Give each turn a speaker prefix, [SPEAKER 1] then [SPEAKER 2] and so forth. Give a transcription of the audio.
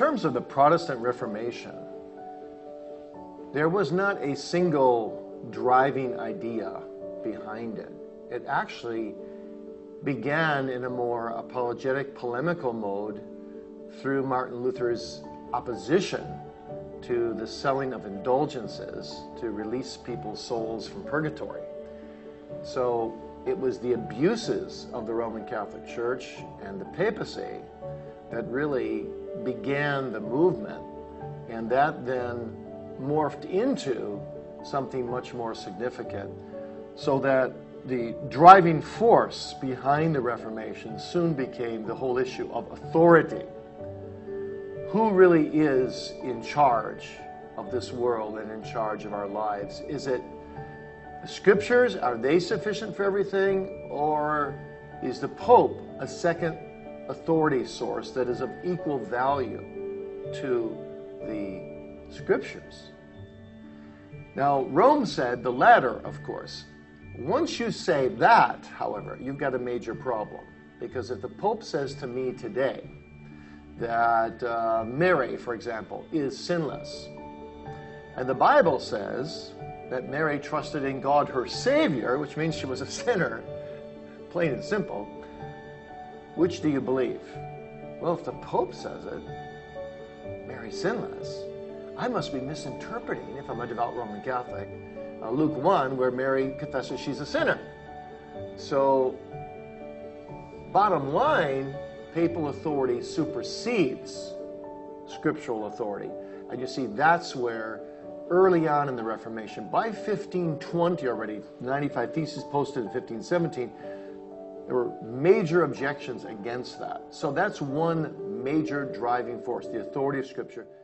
[SPEAKER 1] terms of the Protestant Reformation, there was not a single driving idea behind it. It actually began in a more apologetic, polemical mode through Martin Luther's opposition to the selling of indulgences to release people's souls from purgatory. So it was the abuses of the Roman Catholic Church and the papacy that really began the movement, and that then morphed into something much more significant, so that the driving force behind the Reformation soon became the whole issue of authority. Who really is in charge of this world and in charge of our lives? Is it the Scriptures? Are they sufficient for everything? Or is the Pope a second authority source that is of equal value to the Scriptures? Now, Rome said the latter, of course. Once you say that, however, you've got a major problem. Because if the Pope says to me today that Mary, for example, is sinless, and the Bible says that Mary trusted in God, her Savior, which means she was a sinner, plain and simple, which do you believe? Well, if the Pope says it, Mary's sinless, I must be misinterpreting, if I'm a devout Roman Catholic, Luke 1, where Mary confesses she's a sinner. So, bottom line, papal authority supersedes scriptural authority. And you see, that's where early on in the Reformation, by 1520 already, 95 Theses posted in 1517, there were major objections against that. So that's one major driving force, the authority of Scripture.